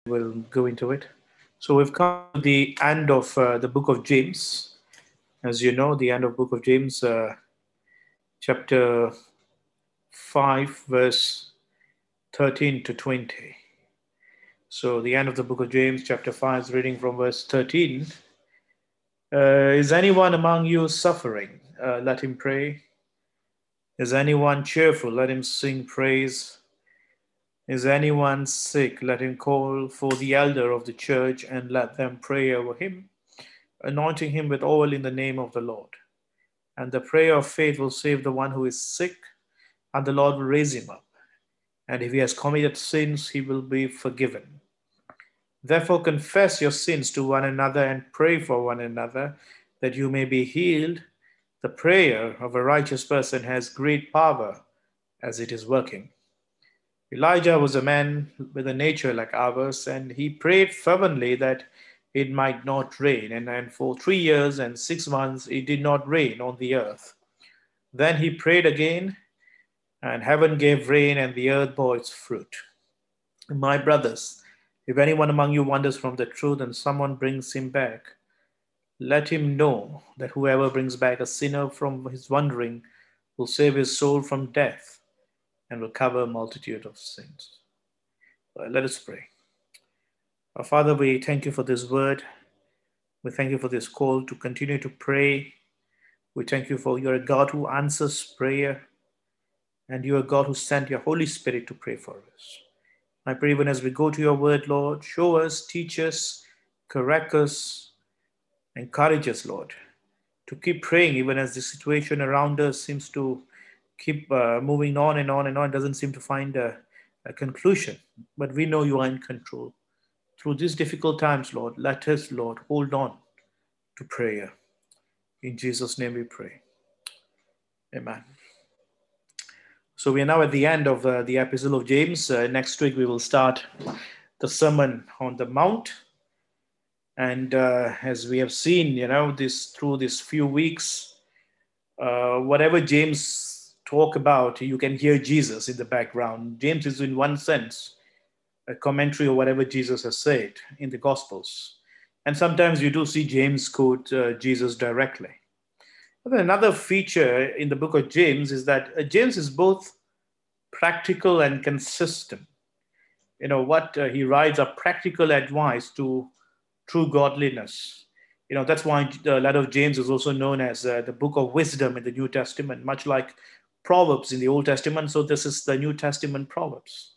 we'll go into it. So we've come to the end of the book of James. As you know, the end of book of James, chapter 5, verse 13 to 20. So the end of the book of James, chapter 5, is reading from verse 13. Is anyone among you suffering? Let him pray. Is anyone cheerful? Let him sing praise. Is anyone sick? Let him call for the elder of the church and let them pray over him, anointing him with oil in the name of the Lord. And the prayer of faith will save the one who is sick, and the Lord will raise him up. And if he has committed sins, he will be forgiven. Therefore, confess your sins to one another and pray for one another that you may be healed. The prayer of a righteous person has great power as it is working. Elijah was a man with a nature like ours, and he prayed fervently that it might not rain. And for 3 years and 6 months, it did not rain on the earth. Then he prayed again, and heaven gave rain, and the earth bore its fruit. My brothers, if anyone among you wanders from the truth and someone brings him back, let him know that whoever brings back a sinner from his wandering will save his soul from death and will cover a multitude of sins. Let us pray. Our Father, we thank you for this word. We thank you for this call to continue to pray. We thank you for you're a God who answers prayer, and you're a God who sent your Holy Spirit to pray for us. I pray even as we go to your word, Lord, show us, teach us, correct us, encourage us, Lord, to keep praying even as the situation around us seems to keep moving on and on and on, doesn't seem to find a conclusion. But we know you are in control. Through these difficult times, Lord, let us, Lord, hold on to prayer. In Jesus' name we pray. Amen. So we are now at the end of the epistle of James. Next week we will start the Sermon on the Mount. And as we have seen, this through these few weeks, whatever James talk about, you can hear Jesus in the background. James is in one sense a commentary of whatever Jesus has said in the Gospels. And sometimes you do see James quote Jesus directly. But another feature in the book of James is that James is both practical and consistent. What he writes are practical advice to true godliness. That's why the letter of James is also known as the book of wisdom in the New Testament, much like Proverbs in the Old Testament. So this is the New Testament Proverbs.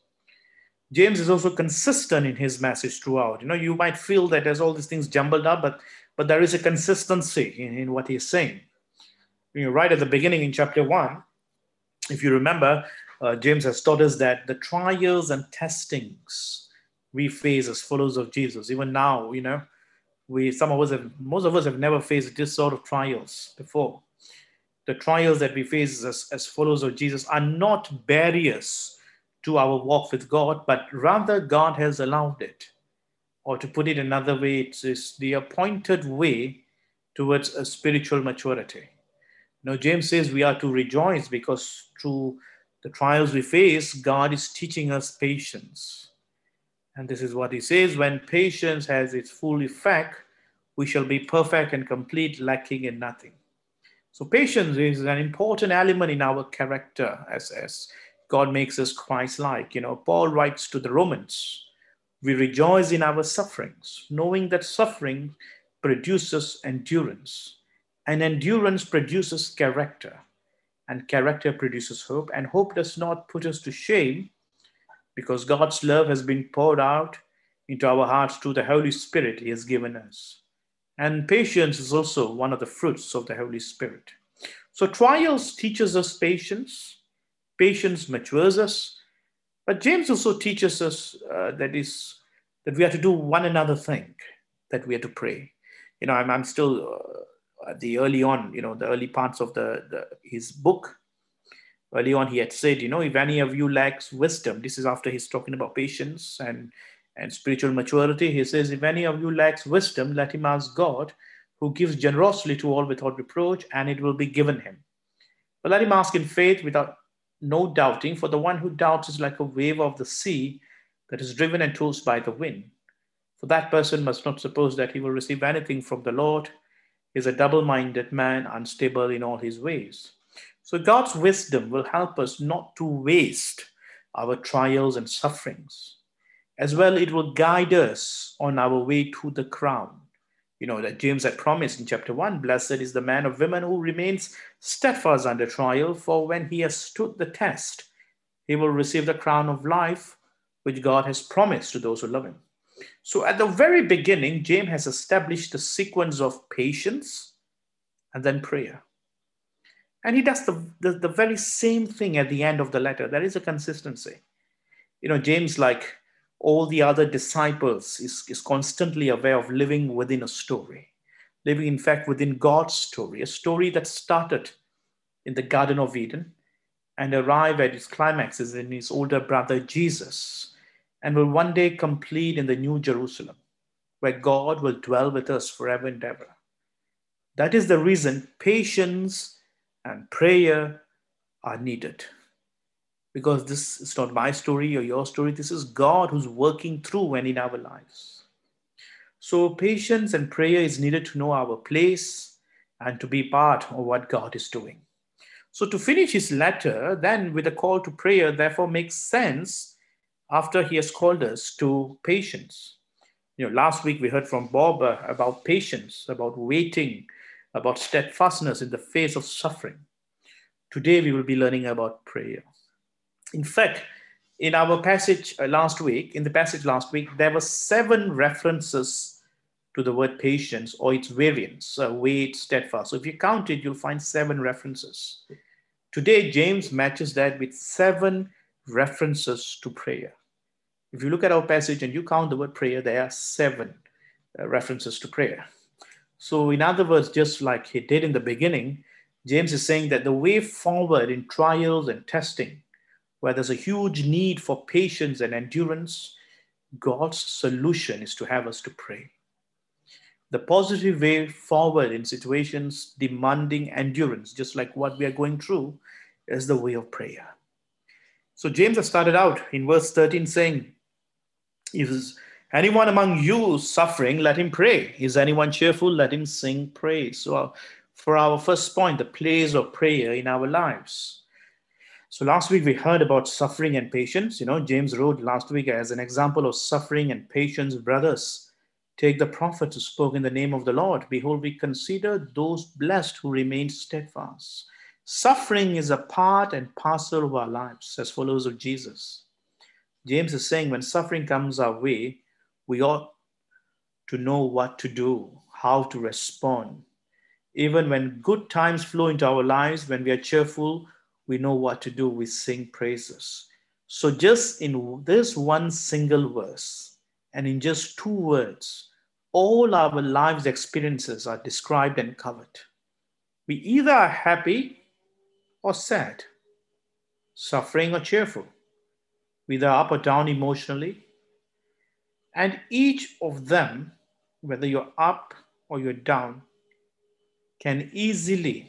James is also consistent in his message throughout. You might feel that there's all these things jumbled up, but there is a consistency in what he's saying. Right at the beginning in chapter 1, if you remember, James has taught us that the trials and testings we face as followers of Jesus, even now, most of us have never faced this sort of trials before. The trials that we face as followers of Jesus are not barriers to our walk with God, but rather God has allowed it. Or to put it another way, it's the appointed way towards a spiritual maturity. Now, James says we are to rejoice because through the trials we face, God is teaching us patience. And this is what he says: when patience has its full effect, we shall be perfect and complete, lacking in nothing. So patience is an important element in our character as God makes us Christ-like. Paul writes to the Romans, we rejoice in our sufferings, knowing that suffering produces endurance, and endurance produces character, and character produces hope, and hope does not put us to shame because God's love has been poured out into our hearts through the Holy Spirit he has given us. And patience is also one of the fruits of the Holy Spirit. So trials teaches us patience. Patience matures us. But James also teaches us that we have to do one another thing, that we have to pray. I'm still at the early on, the early parts of his book. Early on, he had said, if any of you lacks wisdom, this is after he's talking about patience and spiritual maturity. He says, if any of you lacks wisdom, let him ask God, who gives generously to all without reproach, and it will be given him. But let him ask in faith without no doubting, for the one who doubts is like a wave of the sea that is driven and tossed by the wind. For that person must not suppose that he will receive anything from the Lord. He is a double minded man, unstable in all his ways. So, God's wisdom will help us not to waste our trials and sufferings. As well, it will guide us on our way to the crown. You know that James had promised in chapter 1, blessed is the man of women who remains steadfast under trial, for when he has stood the test, he will receive the crown of life which God has promised to those who love him. So, at the very beginning, James has established a sequence of patience and then prayer. And he does the very same thing at the end of the letter. There is a consistency. You know, James, like all the other disciples, is constantly aware of living within a story, living, in fact, within God's story, a story that started in the Garden of Eden and arrive at its climaxes in his older brother Jesus, and will one day complete in the New Jerusalem, where God will dwell with us forever and ever. That is the reason patience and prayer are needed. Because this is not my story or your story, this is God who's working through and in our lives. So, patience and prayer is needed to know our place and to be part of what God is doing. So, to finish his letter, then with a call to prayer, therefore makes sense after he has called us to patience. You know, last week we heard from Bob about patience, about waiting, about steadfastness in the face of suffering. Today we will be learning about prayer. In fact, in our passage last week, in the passage last week, there were 7 references to the word patience or its variants, wait, steadfast. So if you count it, you'll find 7 references. Today, James matches that with 7 references to prayer. If you look at our passage and you count the word prayer, there are 7 references to prayer. So, in other words, just like he did in the beginning, James is saying that the way forward in trials and testing, where there's a huge need for patience and endurance, God's solution is to have us to pray. The positive way forward in situations demanding endurance, just like what we are going through, is the way of prayer. So James has started out in verse 13 saying, is anyone among you suffering, let him pray. Is anyone cheerful, let him sing praise. So for our first point, the place of prayer in our lives. So last week we heard about suffering and patience. You know, James wrote last week as an example of suffering and patience, brothers, take the prophets who spoke in the name of the Lord. Behold, we consider those blessed who remain steadfast. Suffering is a part and parcel of our lives as followers of Jesus. James is saying when suffering comes our way, we ought to know what to do, how to respond. Even when good times flow into our lives, when we are cheerful, we know what to do. We sing praises. So, just in this one single verse and in just 2 words, all our lives' experiences are described and covered. We either are happy or sad, suffering or cheerful, either up or down emotionally. And each of them, whether you're up or you're down, can easily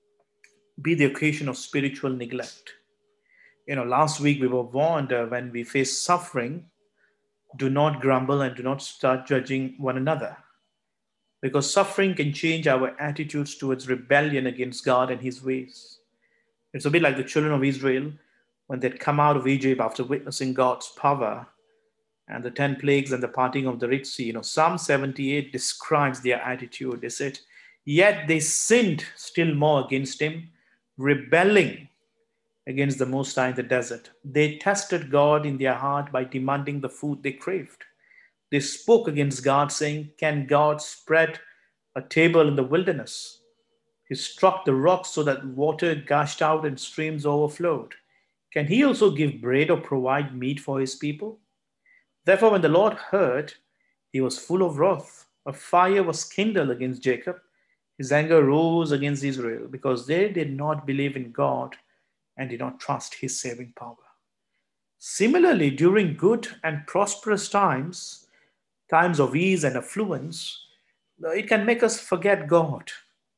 be the occasion of spiritual neglect. You know, last week we were warned when we face suffering, do not grumble and do not start judging one another. Because suffering can change our attitudes towards rebellion against God and His ways. It's a bit like the children of Israel when they'd come out of Egypt after witnessing God's power and the 10 plagues and the parting of the Red Sea. You know, Psalm 78 describes their attitude. They said, yet they sinned still more against Him, rebelling against the Most High in the desert. They tested God in their heart by demanding the food they craved. They spoke against God, saying, can God spread a table in the wilderness? He struck the rocks so that water gushed out and streams overflowed. Can He also give bread or provide meat for His people? Therefore, when the Lord heard, He was full of wrath. A fire was kindled against Jacob. His anger rose against Israel because they did not believe in God and did not trust His saving power. Similarly, during good and prosperous times, times of ease and affluence, it can make us forget God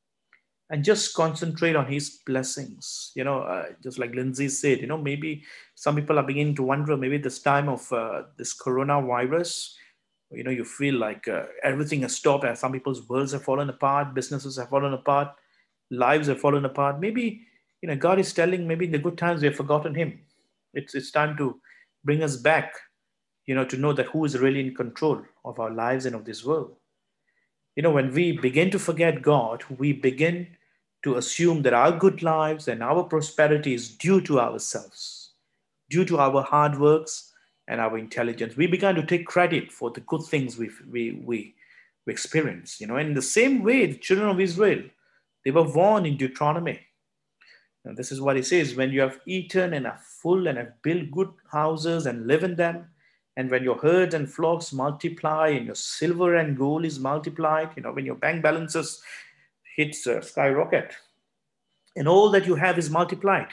and just concentrate on His blessings. You know, just like Lindsay said, you know, maybe some people are beginning to wonder maybe this time of this coronavirus, You feel like everything has stopped, and some people's worlds have fallen apart, businesses have fallen apart, lives have fallen apart. Maybe, God is telling, maybe in the good times we have forgotten Him. It's time to bring us back, to know that who is really in control of our lives and of this world. When we begin to forget God, we begin to assume that our good lives and our prosperity is due to ourselves, due to our hard works and our intelligence. We began to take credit for the good things we experience. And in the same way, the children of Israel, they were warned in Deuteronomy. And this is what it says: when you have eaten and are full and have built good houses and live in them, and when your herds and flocks multiply and your silver and gold is multiplied, when your bank balances hits skyrocket and all that you have is multiplied,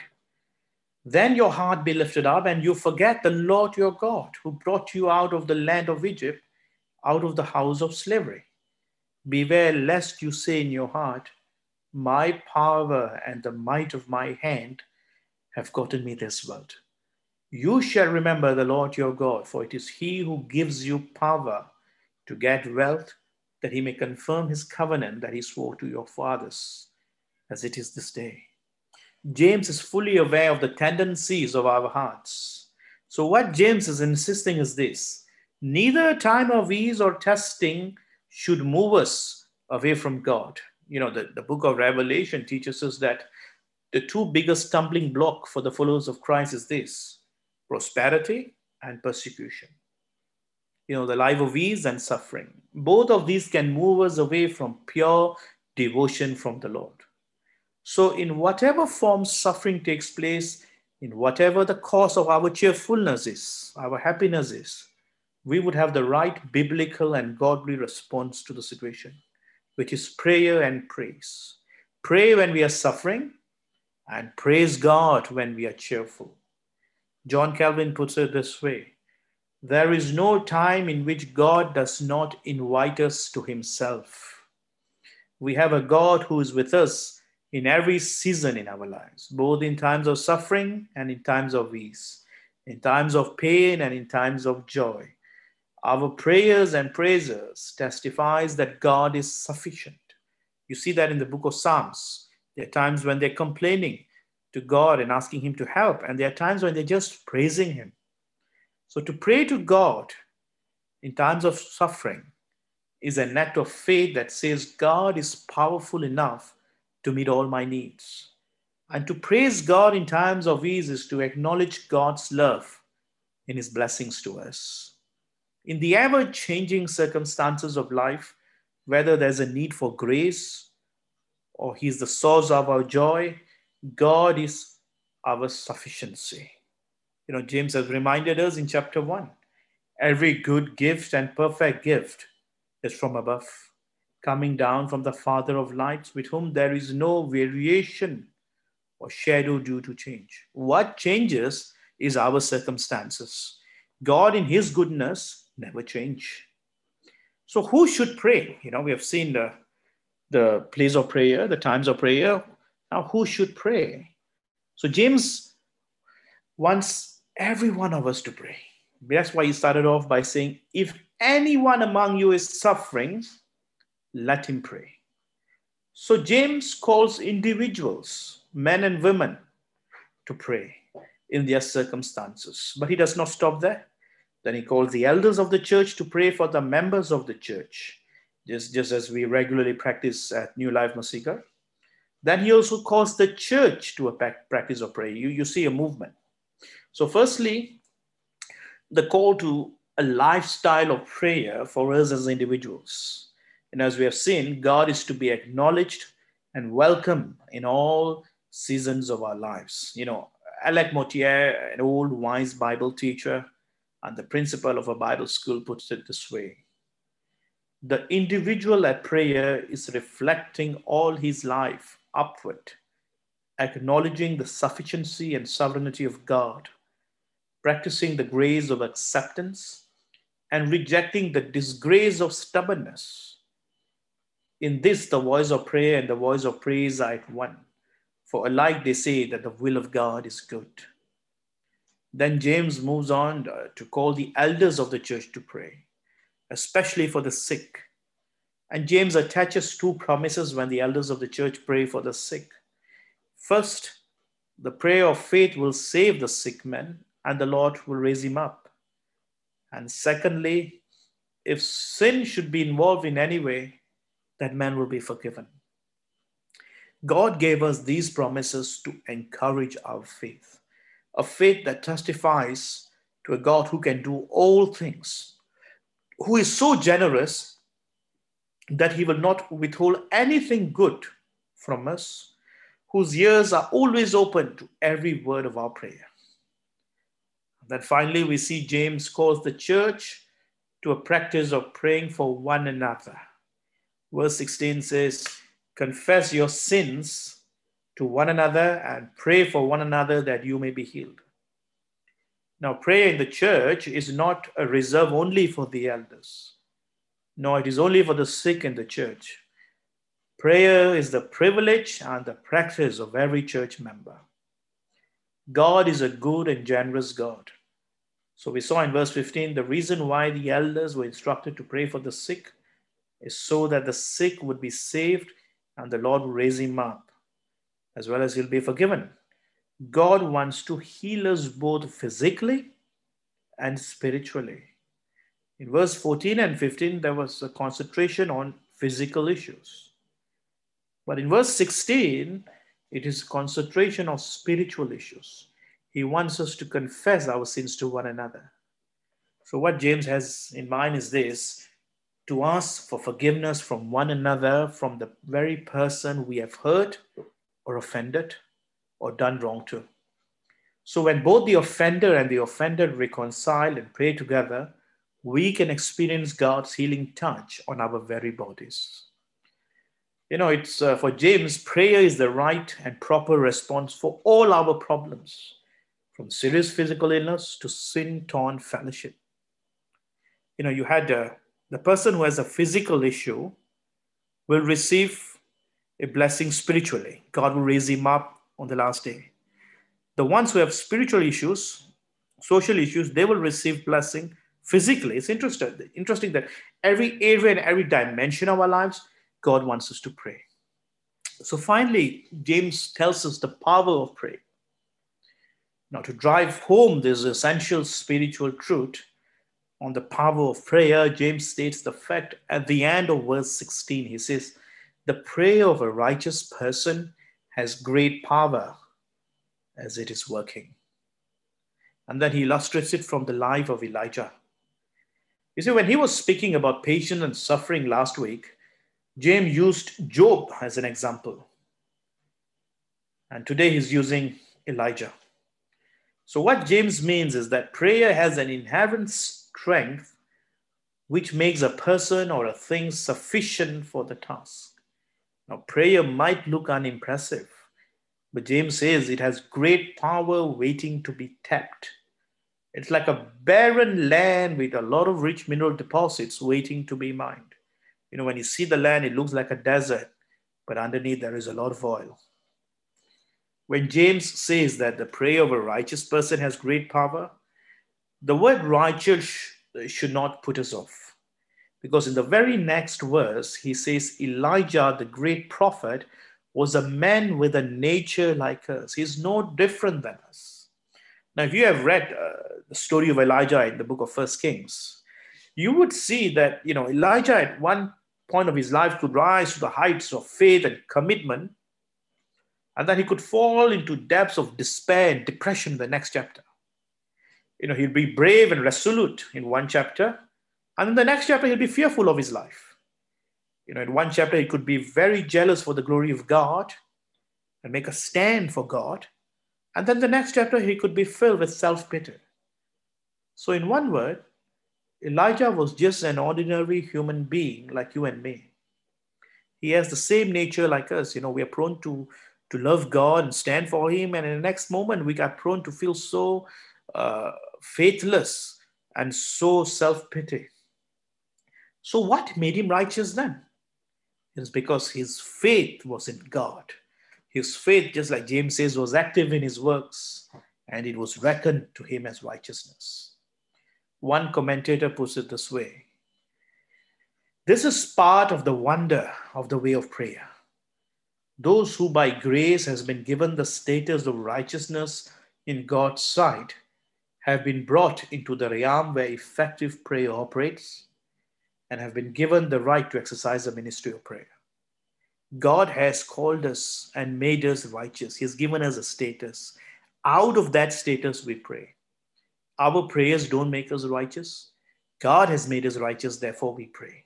then your heart be lifted up and you forget the Lord your God who brought you out of the land of Egypt, out of the house of slavery. Beware lest you say in your heart, my power and the might of my hand have gotten me this wealth. You shall remember the Lord your God, for it is He who gives you power to get wealth, that He may confirm His covenant that He swore to your fathers, as it is this day. James is fully aware of the tendencies of our hearts. So, what James is insisting is this: neither a time of ease or testing should move us away from God. The book of Revelation teaches us that the two biggest stumbling block for the followers of Christ is this: prosperity and persecution. The life of ease and suffering. Both of these can move us away from pure devotion from the Lord. So, in whatever form suffering takes place, in whatever the cause of our cheerfulness is, our happiness is, we would have the right biblical and godly response to the situation, which is prayer and praise. Pray when we are suffering, and praise God when we are cheerful. John Calvin puts it this way: there is no time in which God does not invite us to Himself. We have a God who is with us in every season in our lives, both in times of suffering and in times of ease, in times of pain and in times of joy. Our prayers and praises testifies that God is sufficient. You see that in the book of Psalms. There are times when they're complaining to God and asking Him to help, and there are times when they're just praising Him. So to pray to God in times of suffering is an act of faith that says God is powerful enough to meet all my needs. And to praise God in times of ease is to acknowledge God's love in His blessings to us. In the ever changing circumstances of life, whether there's a need for grace or He's the source of our joy, God is our sufficiency. James has reminded us in chapter 1: every good gift and perfect gift is from above, coming down from the Father of lights, with whom there is no variation or shadow due to change. What changes is our circumstances. God, in His goodness, never change. So, who should pray? We have seen the place of prayer, the times of prayer. Now, who should pray? So, James wants every one of us to pray. That's why he started off by saying, if anyone among you is suffering, let him pray. So James calls individuals, men and women, to pray in their circumstances. But he does not stop there. Then he calls the elders of the church to pray for the members of the church, just as we regularly practice at New Life Masika. Then he also calls the church to a practice of prayer. You see a movement. So firstly, the call to a lifestyle of prayer for us as individuals. And as we have seen, God is to be acknowledged and welcome in all seasons of our lives. Alec Motyer, an old wise Bible teacher and the principal of a Bible school, puts it this way: the individual at prayer is reflecting all his life upward, acknowledging the sufficiency and sovereignty of God, practicing the grace of acceptance, and rejecting the disgrace of stubbornness. In this, the voice of prayer and the voice of praise are at one, for alike they say that the will of God is good. Then James moves on to call the elders of the church to pray. especially for the sick. And James attaches two promises when the elders of the church pray for the sick. First, the prayer of faith will save the sick man, and the Lord will raise him up. And secondly, if sin should be involved in any way, that man will be forgiven. God gave us these promises to encourage our faith, a faith that testifies to a God who can do all things, who is so generous that he will not withhold anything good from us, whose ears are always open to every word of our prayer. Then finally, we see James calls the church to a practice of praying for one another. Verse 16 says, confess your sins to one another and pray for one another that you may be healed. Now, prayer in the church is not a reserve only for the elders. No, it is only for the sick in the church. Prayer is the privilege and the practice of every church member. God is a good and generous God. So we saw in verse 15, the reason why the elders were instructed to pray for the sick is so that the sick would be saved and the Lord will raise him up, as well as he'll be forgiven. God wants to heal us both physically and spiritually. In verse 14 and 15, there was a concentration on physical issues. But in verse 16, it is a concentration on spiritual issues. He wants us to confess our sins to one another. So what James has in mind is this: to ask for forgiveness from one another, from the very person we have hurt or offended or done wrong to. So when both the offender and the offended reconcile and pray together, we can experience God's healing touch on our very bodies. It's for James, prayer is the right and proper response for all our problems, from serious physical illness to sin-torn fellowship. You had the person who has a physical issue will receive a blessing spiritually. God will raise him up on the last day. The ones who have spiritual issues, social issues, they will receive blessing physically. It's interesting that every area and every dimension of our lives, God wants us to pray. So finally, James tells us the power of prayer. Now, to drive home this essential spiritual truth on the power of prayer, James states the fact at the end of verse 16. He says, the prayer of a righteous person has great power as it is working. And then he illustrates it from the life of Elijah. You see, when he was speaking about patience and suffering last week, James used Job as an example. And today he's using Elijah. So what James means is that prayer has an inherent strength which makes a person or a thing sufficient for the task. Now, prayer might look unimpressive, but James says it has great power waiting to be tapped. It's like a barren land with a lot of rich mineral deposits waiting to be mined. When you see the land, it looks like a desert, but underneath there is a lot of oil. When James says that the prayer of a righteous person has great power, the word righteous should not put us off. Because in the very next verse, he says Elijah, the great prophet, was a man with a nature like us. He's no different than us. Now, if you have read the story of Elijah in the book of 1 Kings, you would see that, Elijah at one point of his life could rise to the heights of faith and commitment, and then he could fall into depths of despair and depression in the next chapter. He'll be brave and resolute in one chapter, and in the next chapter, he'll be fearful of his life. In one chapter, he could be very jealous for the glory of God and make a stand for God. And then the next chapter, he could be filled with self-pity. So in one word, Elijah was just an ordinary human being like you and me. He has the same nature like us. We are prone to love God and stand for him. And in the next moment, we are prone to feel so faithless and so self-pity. So what made him righteous then? It's because his faith was in God. His faith, just like James says, was active in his works, and it was reckoned to him as righteousness. One commentator puts it this way: This is part of the wonder of the way of prayer. Those who by grace has been given the status of righteousness in God's sight have been brought into the realm where effective prayer operates and have been given the right to exercise the ministry of prayer. God has called us and made us righteous. He has given us a status. Out of that status, we pray. Our prayers don't make us righteous. God has made us righteous, therefore, we pray.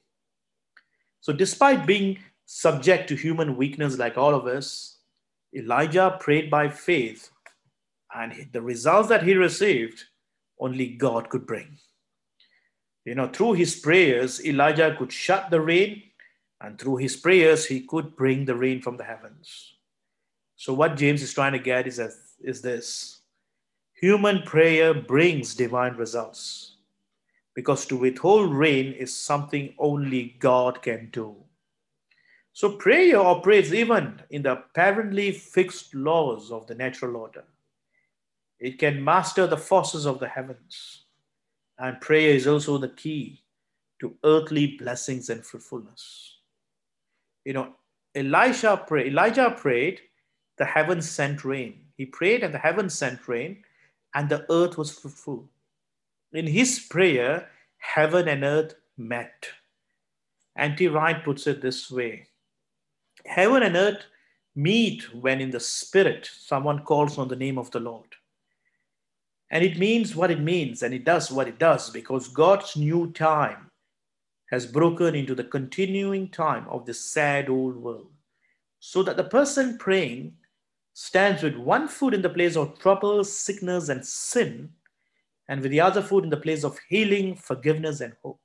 So, despite being subject to human weakness like all of us, Elijah prayed by faith, and the results that he received, only God could bring. Through his prayers, Elijah could shut the rain, and through his prayers, he could bring the rain from the heavens. So, what James is trying to get is this: human prayer brings divine results because to withhold rain is something only God can do. So, prayer operates even in the apparently fixed laws of the natural order. It can master the forces of the heavens, and prayer is also the key to earthly blessings and fruitfulness. You know, Elijah prayed, the heavens sent rain. He prayed and the heavens sent rain, and the earth was fruitful. In his prayer, heaven and earth met. N.T. Wright puts it this way: heaven and earth meet when in the spirit someone calls on the name of the Lord. And it means what it means, and it does what it does because God's new time has broken into the continuing time of this sad old world. So that the person praying stands with one foot in the place of trouble, sickness, and sin, and with the other foot in the place of healing, forgiveness, and hope.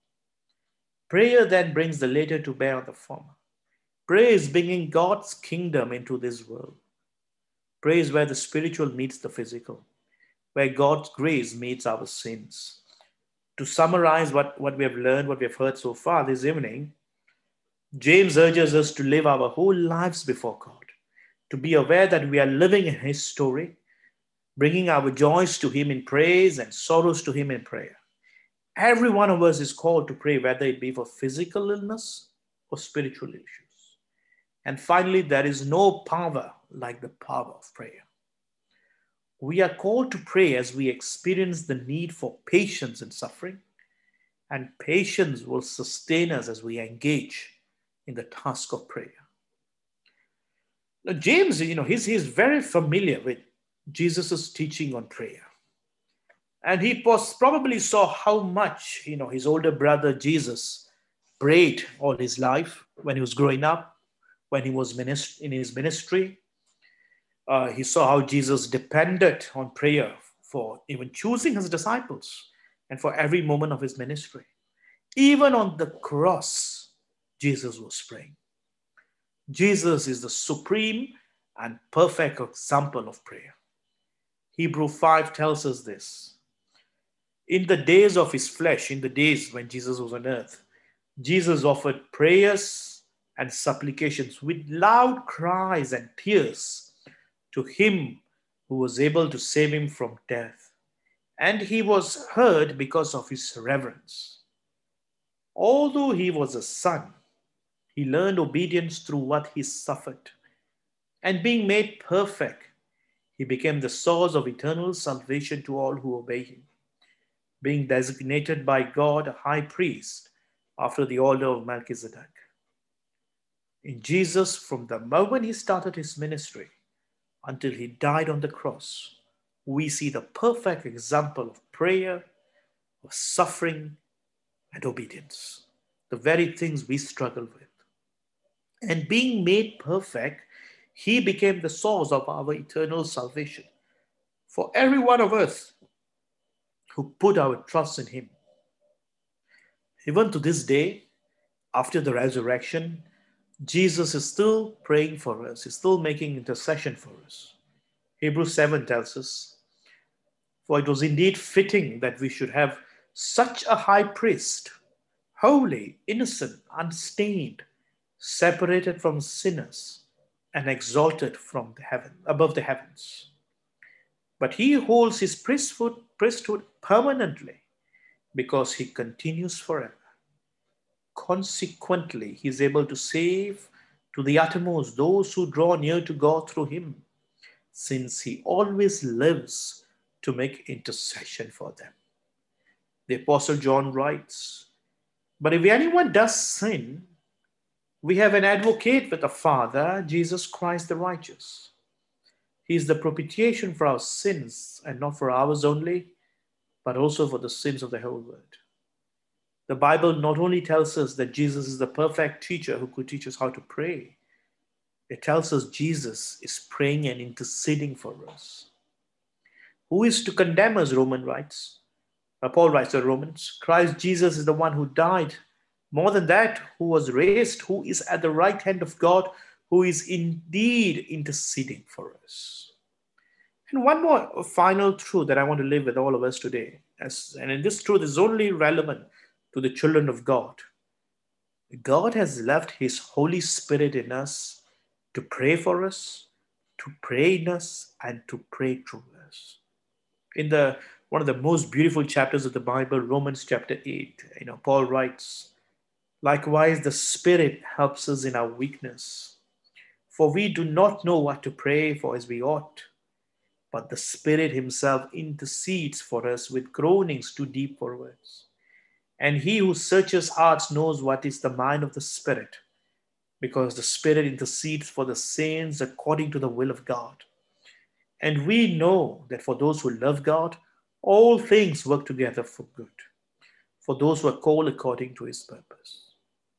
Prayer then brings the latter to bear on the former. Prayer is bringing God's kingdom into this world. Prayer is where the spiritual meets the physical, where God's grace meets our sins. To summarize what we have learned, what we have heard so far this evening, James urges us to live our whole lives before God, to be aware that we are living in His story, bringing our joys to Him in praise and sorrows to Him in prayer. Every one of us is called to pray, whether it be for physical illness or spiritual issues. And finally, there is no power like the power of prayer. We are called to pray as we experience the need for patience in suffering, and patience will sustain us as we engage in the task of prayer. Now, James, he's very familiar with Jesus' teaching on prayer. And he probably saw how much, his older brother Jesus prayed all his life when he was growing up, when he was in his ministry. He saw how Jesus depended on prayer for even choosing his disciples and for every moment of his ministry. Even on the cross, Jesus was praying. Jesus is the supreme and perfect example of prayer. Hebrew 5 tells us this. In the days of his flesh, in the days when Jesus was on earth, Jesus offered prayers and supplications with loud cries and tears to him who was able to save him from death. And he was heard because of his reverence. Although he was a son, he learned obedience through what he suffered. And being made perfect, he became the source of eternal salvation to all who obey him, being designated by God a high priest after the order of Melchizedek. In Jesus, from the moment he started his ministry until he died on the cross, we see the perfect example of prayer, of suffering, and obedience, the very things we struggle with. And being made perfect, he became the source of our eternal salvation for every one of us who put our trust in him. Even to this day, after the resurrection, Jesus is still praying for us, he's still making intercession for us. Hebrews 7 tells us, for it was indeed fitting that we should have such a high priest, holy, innocent, unstained, separated from sinners, and exalted from the heaven, above the heavens. But he holds his priesthood permanently because he continues forever. Consequently, he is able to save to the uttermost those who draw near to God through him, since he always lives to make intercession for them. The Apostle John writes, "But if anyone does sin, we have an advocate with the Father, Jesus Christ the righteous. He is the propitiation for our sins, and not for ours only, but also for the sins of the whole world." The Bible not only tells us that Jesus is the perfect teacher who could teach us how to pray, it tells us Jesus is praying and interceding for us. Who is to condemn us, Roman writes? Paul writes to Romans, Christ Jesus is the one who died. More than that, who was raised, who is at the right hand of God, who is indeed interceding for us. And one more final truth that I want to live with all of us today, and this truth is only relevant to the children of God. God has left His Holy Spirit in us to pray for us, to pray in us, and to pray through us. In the one of the most beautiful chapters of the Bible, Romans chapter 8, Paul writes, "Likewise, the Spirit helps us in our weakness. For we do not know what to pray for as we ought, but the Spirit Himself intercedes for us with groanings too deep for words. And He who searches hearts knows what is the mind of the Spirit, because the Spirit intercedes for the saints according to the will of God. And we know that for those who love God, all things work together for good, for those who are called according to His purpose."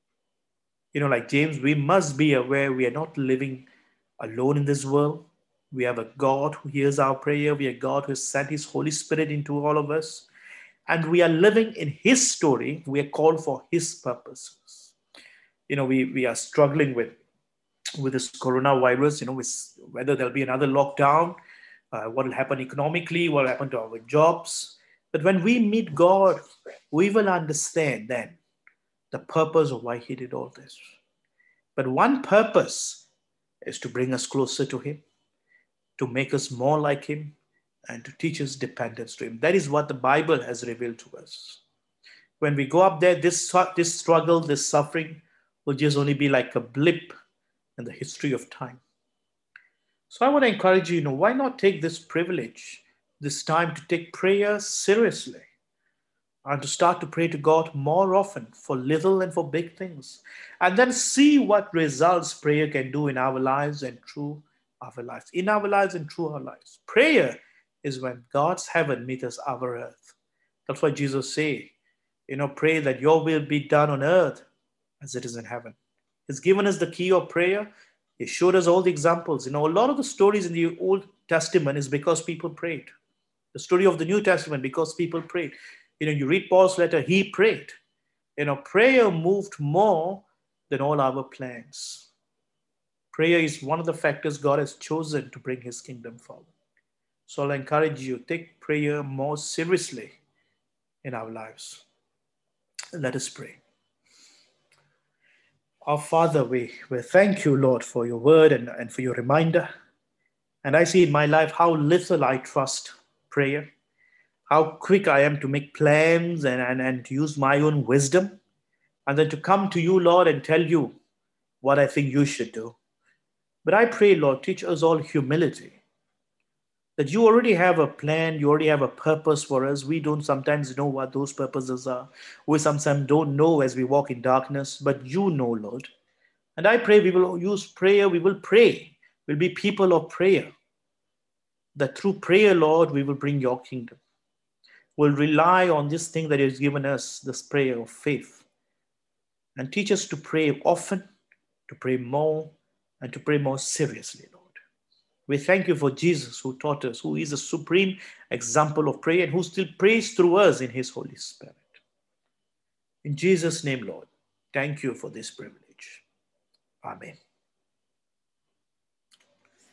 Like James, we must be aware we are not living alone in this world. We have a God who hears our prayer. We have a God who has sent His Holy Spirit into all of us. And we are living in His story. We are called for His purposes. We are struggling with this coronavirus, with whether there'll be another lockdown, what will happen economically, what will happen to our jobs. But when we meet God, we will understand then the purpose of why He did all this. But one purpose is to bring us closer to Him, to make us more like Him, and to teach us dependence to Him. That is what the Bible has revealed to us. When we go up there, this struggle, this suffering will just only be like a blip in the history of time. So I want to encourage you, why not take this privilege, this time to take prayer seriously and to start to pray to God more often for little and for big things, and then see what results prayer can do in our lives and through our lives, in our lives and through our lives. Prayer is when God's heaven meets our earth. That's why Jesus said, pray that your will be done on earth as it is in heaven. He's given us the key of prayer. He showed us all the examples. A lot of the stories in the Old Testament is because people prayed. The story of the New Testament, because people prayed. You read Paul's letter, he prayed. Prayer moved more than all our plans. Prayer is one of the factors God has chosen to bring His kingdom forward. So I'll encourage you, take prayer more seriously in our lives. Let us pray. Our Father, we thank you, Lord, for your word and for your reminder. And I see in my life how little I trust prayer, how quick I am to make plans and to use my own wisdom, and then to come to you, Lord, and tell you what I think you should do. But I pray, Lord, teach us all humility, that you already have a plan, you already have a purpose for us. We don't sometimes know what those purposes are. We sometimes don't know as we walk in darkness, but you know, Lord. And I pray we will use prayer, we will pray. We'll be people of prayer. That through prayer, Lord, we will bring your kingdom. We'll rely on this thing that is given us, this prayer of faith. And teach us to pray often, to pray more, and to pray more seriously, Lord. We thank you for Jesus who taught us, who is a supreme example of prayer and who still prays through us in His Holy Spirit. In Jesus' name, Lord, thank you for this privilege. Amen.